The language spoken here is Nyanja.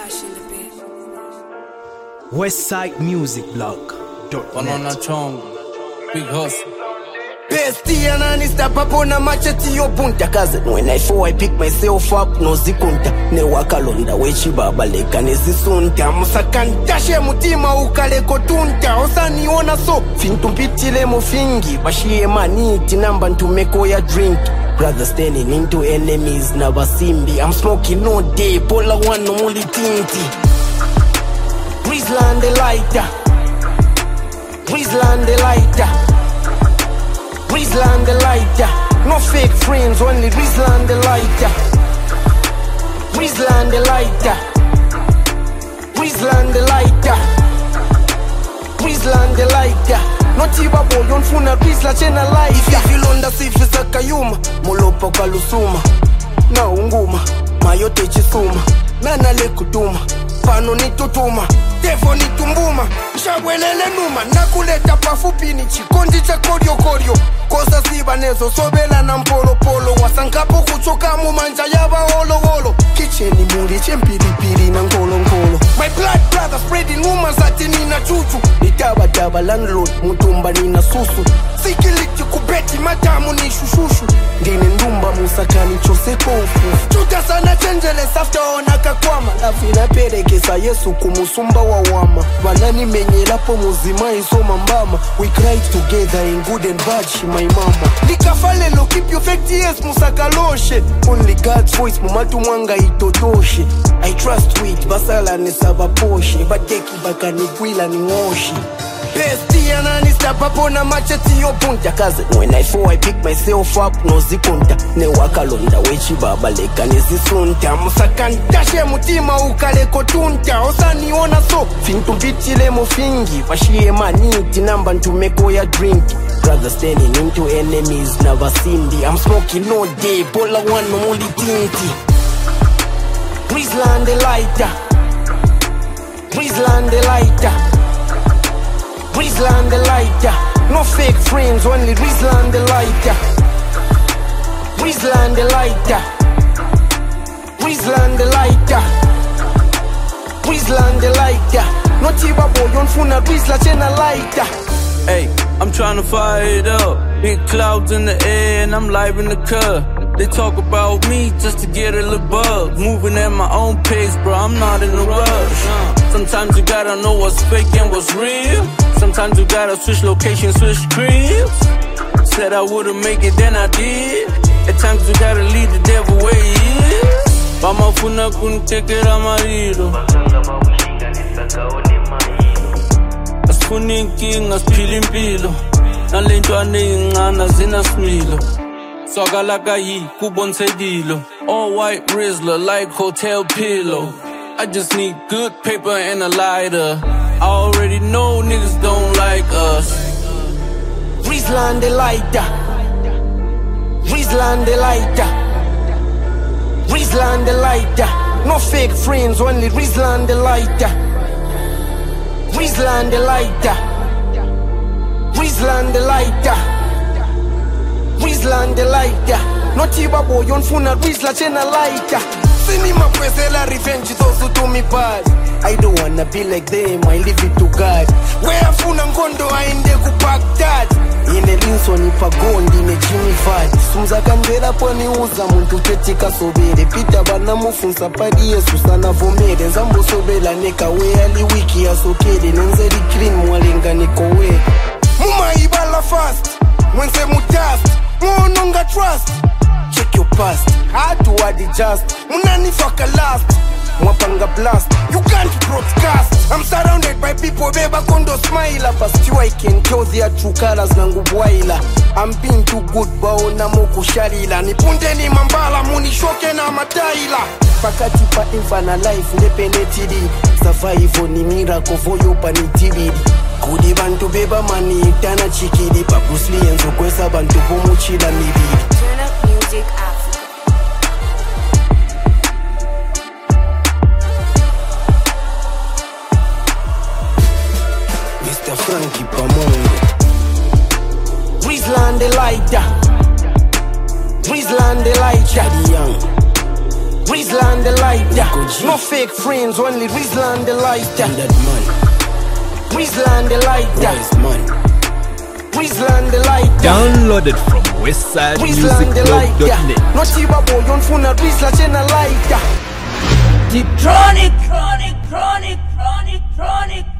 Westside Music Blog. One on a chong, big hustle. Bestie and step up on a machete yo punta kaze. When I fall I pick myself up no zikunta. Ne wakalonda wechi baba leka nezisunta. Musakanta she mutima ukale kotunta. Osani ona so fintumpitile mofingi. Bashie maniti namba ntumeko ya drink. Brothers turning into enemies na basimbi. I'm smoking no day, pola one no muli tinti. Rizland the lighter. Rizland the lighter. Rizland the lighter. No fake friends, only Rizland the lighter. Rizland the lighter. Rizland the lighter. Rizland the lighter. No tiba boy, on funa Rizla chena lighter. If you londa sifisa kayuma, molopo kalusuma. Na unguma, mayote chisuma. Nana le kutuma, pano nitutuma. Defo nitumbuma, shabwelele numa. Nakuleta pafupi ni chikondi cha koryo. Kosa siba nezo sobela na mpolo polo. Wasankapo kuchoka mumanja yaba holo. Kicheni muri chempiripiri na ngolo. My blood brother spreading rumors ati nina chuchu. Nitaba landlord mutumba nina susu. Sikiliki kubeti matamu ni shushushu. Ndine ndumba musakani chose kofu. Chuta sana changeles after ona kakwama. Lafina perekesa Yesu kumusumba wa wama. Wanani menye lapo muzima isoma mbama. We cry together in good and bad, she my mama. Likafalelo keep your fake tears musakaloshe. Only God's voice mumatu mwanga itotoshe. I trust with basala ni saba poshe. Bateki baka ni kwila ni ngoshi. Bestie and step up on a machete yo punta kaze. When I fall I pick myself up no zikunta. Ne wakalonda wechi baba leka nezisunta. Musakanta she mutima ukale kotunta. Osani ona so fintumpitile mofingi. Bashie maniti namba ntumeko ya drink. Brothers turning into enemies na basimbi. I'm smoking no day, pola one no muli tinti. Rizland the lighter. Rizland the lighter. Rizland the lighter. No fake friends, only Rizland the lighter. Rizland the lighter. Rizland the lighter. Rizland the lighter. No tiba boy on funa Rizla chena lighter. Hey, I'm tryna fire it up. Big clouds in the air and I'm live in the car. They talk about me just to get a little buzz. Moving at my own pace, bro, I'm not in a rush. Sometimes you gotta know what's fake and what's real. Sometimes you gotta switch locations, switch cribs. Said I wouldn't make it, then I did. At times you gotta lead the devil where he is. Mama funa kuntekera marido. Asifuni inkinga, asiphila impilo. Nalentwane incana zina smilo. Swagalaka yi kubonsedilo. All white Rizla like hotel pillow. I just need good paper and a lighter. I already know niggas don't like us. Rizland the lighter. Rizland the lighter. Rizland the lighter. No fake friends, only Rizland the lighter. Rizland the lighter. Rizland the lighter. Rizland the lighter. No tiba boy on funa Rizla chena lighter. Cinema presela revenge those who do me bad. I don't wanna be like them, I leave it to God. Where funa ngondo aende kupack that. Ine Linson ipagondi ne Jimmy Fad. Sumza kandela poni uza muntu ketika sobere. Pita bana mufunsa padi Yesu sana vomere. Nzambo sobela neka we ali wiki ya sokede. Nenzeri clean mwalenga niko we. Muma ibala fast, mwense mutast. Ngononga trust. Check your past, hard to adjust. Munani fucker last, mwapanga blast. You can't broadcast. I'm surrounded by people, beba kondo smile. Past you I can tell their true colors nangu bwaila. I'm being too good baona moku sharila. Nipunde ni mambala muni shoke na mataila. Pakati pa infana life nepenetidi. Survival ni miracle for you panitibidi. Kudi bantu beba mani itana chikidi. Pa Bruce Lee enzo kwesa bantu pomuchida mibidi. Turn up music Africa. Mr. Frankie Pamongo. Rizland the lighter. Rizland the lighter. Young. Rizla and the lighter. No fake friends, only Rizla and the lighter. Rizla and the lighter. Rizla and the lighter. Downloaded from westsidemusicblog.net. No chiba boy on phone Rizla chena lighter. Deep chronic.